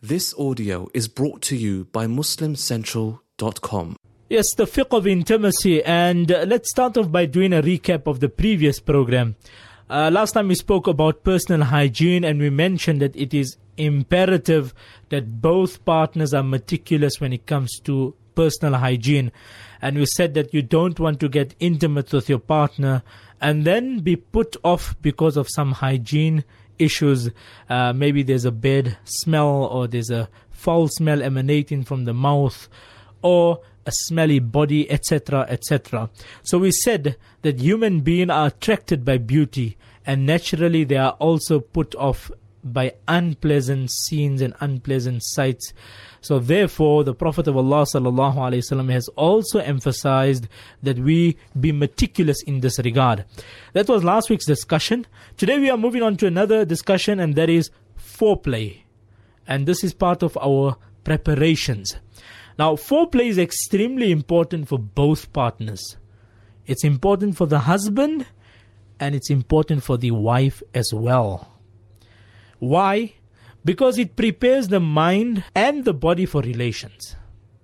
This audio is brought to you by MuslimCentral.com. Yes, the fiqh of intimacy, and let's start off by doing a recap of the previous program. Last time we spoke about personal hygiene, and we mentioned that it is imperative that both partners are meticulous when it comes to personal hygiene. And we said that you don't want to get intimate with your partner and then be put off because of some hygiene issues. Maybe there's a bad smell, or there's a foul smell emanating from the mouth, or a smelly body, etc., etc. So we said that human beings are attracted by beauty, and naturally they are also put off by unpleasant scenes and unpleasant sights. So therefore, the Prophet of Allah sallallahu alaihi wasallam has also emphasized that we be meticulous in this regard. That was last week's discussion. Today we are moving on to another discussion, and that is foreplay. And this is part of our preparations. Now, foreplay is extremely important for both partners. It's important for the husband, and it's important for the wife as well. Why? Because it prepares the mind and the body for relations.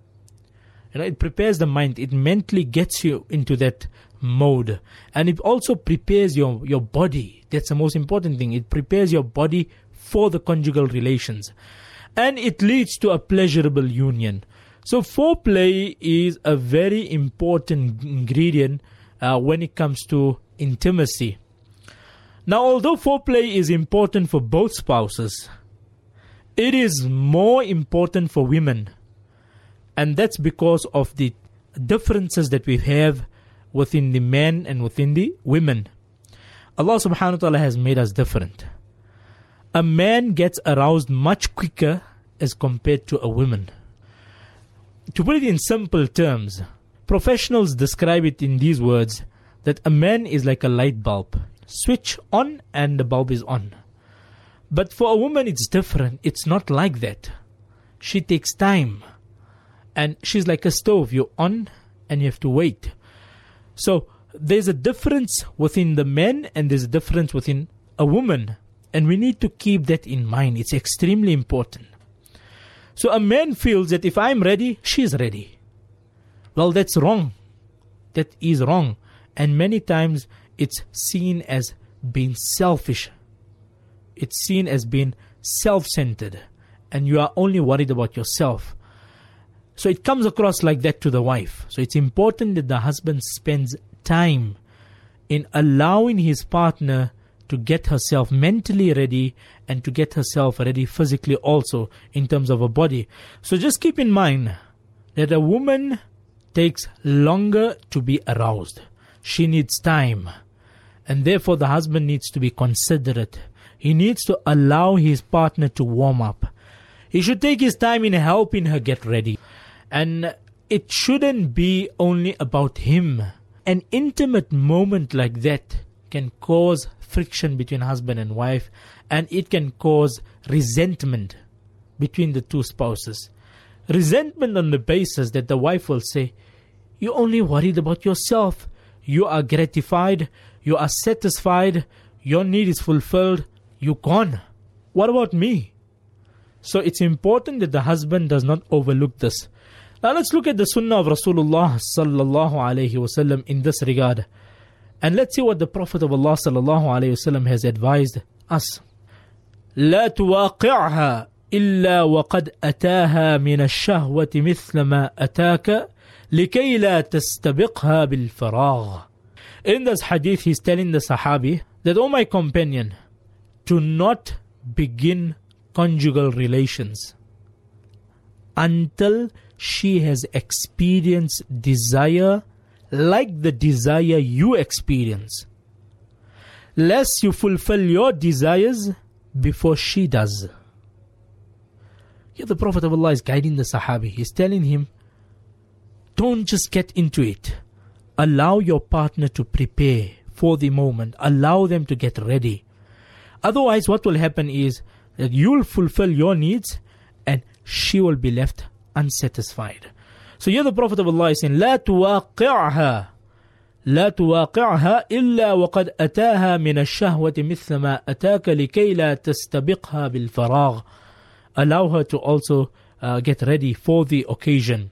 It prepares the mind. It mentally gets you into that mode. And it also prepares your body. That's the most important thing. It prepares your body for the conjugal relations. And it leads to a pleasurable union. So foreplay is a very important ingredient when it comes to intimacy. Now, although foreplay is important for both spouses, it is more important for women. And that's because of the differences that we have within the men and within the women. Allah subhanahu wa ta'ala has made us different. A man gets aroused much quicker as compared to a woman. To put it in simple terms, professionals describe it in these words, that a man is like a light bulb. Switch on and the bulb is on. But for a woman it's different. It's not like that. She takes time. And she's like a stove. You're on and you have to wait. So there's a difference within the men, and there's a difference within a woman. And we need to keep that in mind. It's extremely important. So a man feels that if I'm ready, she's ready. Well, that's wrong. That is wrong. And many times it's seen as being selfish. It's seen as being self-centered. And you are only worried about yourself. So it comes across like that to the wife. So it's important that the husband spends time in allowing his partner to get herself mentally ready and to get herself ready physically also in terms of her body. So just keep in mind that a woman takes longer to be aroused. She needs time. And therefore the husband needs to be considerate. He needs to allow his partner to warm up. He should take his time in helping her get ready. And it shouldn't be only about him. An intimate moment like that can cause friction between husband and wife, and it can cause resentment between the two spouses. Resentment on the basis that the wife will say, "You're only worried about yourself. You are gratified. You are satisfied. Your need is fulfilled. You're gone. What about me?" So it's important that the husband does not overlook this. Now let's look at the sunnah of Rasulullah sallallahu alayhi wasallam in this regard. And let's see what the Prophet of Allah sallallahu alayhi wasallam has advised us. لا تواقعها إلا وقد أتاها من الشهوة مثل ما أتاك لكي لا تستبقها بالفراغ. In this hadith, he's telling the Sahabi that, "O my companion, do not begin conjugal relations until she has experienced desire like the desire you experience, lest you fulfill your desires before she does." Here the Prophet of Allah is guiding the Sahabi. He's telling him, don't just get into it. Allow your partner to prepare for the moment. Allow them to get ready. Otherwise, what will happen is that you'll fulfill your needs and she will be left unsatisfied. So here the Prophet of Allah is saying, لا تواقعها إلا وقد أتاها من الشهوة مثل ما أتاك لكي لا تستبقها بالفراغ. allow her to also get ready for the occasion.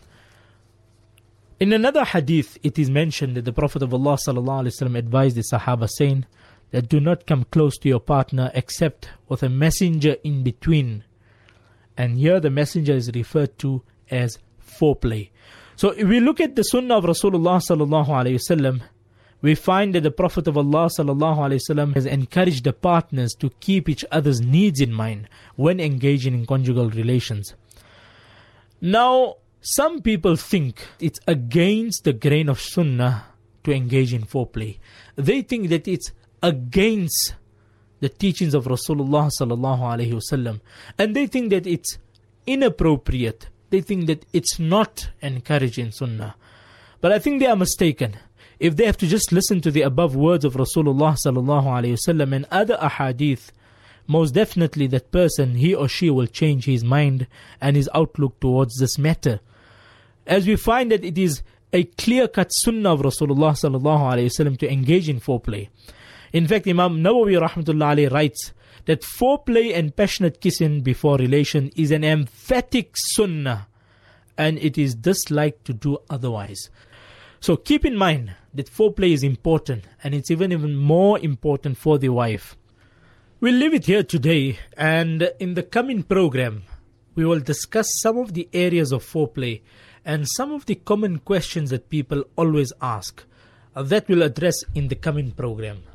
In another hadith, it is mentioned that the Prophet of Allah ﷺ advised the Sahaba saying that do not come close to your partner except with a messenger in between. And here the messenger is referred to as foreplay. So if we look at the sunnah of Rasulullah ﷺ, we find that the Prophet of Allah ﷺ has encouraged the partners to keep each other's needs in mind when engaging in conjugal relations. Now, some people think it's against the grain of sunnah to engage in foreplay. They think that it's against the teachings of Rasulullah sallallahu alaihi wasallam, and they think that it's inappropriate. They think that it's not encouraged in sunnah. But I think they are mistaken. If they have to just listen to the above words of Rasulullah sallallahu alaihi wasallam and other ahadith, most definitely that person, he or she, will change his mind and his outlook towards this matter. As we find that it is a clear-cut sunnah of Rasulullah sallallahu alaihi wasallam to engage in foreplay. In fact, Imam Nawawi rahmatullah alayhi writes that foreplay and passionate kissing before relation is an emphatic sunnah, and it is disliked to do otherwise. So keep in mind that foreplay is important, and it's even more important for the wife. We'll leave it here today, and in the coming program, we will discuss some of the areas of foreplay and some of the common questions that people always ask. That we'll address in the coming program.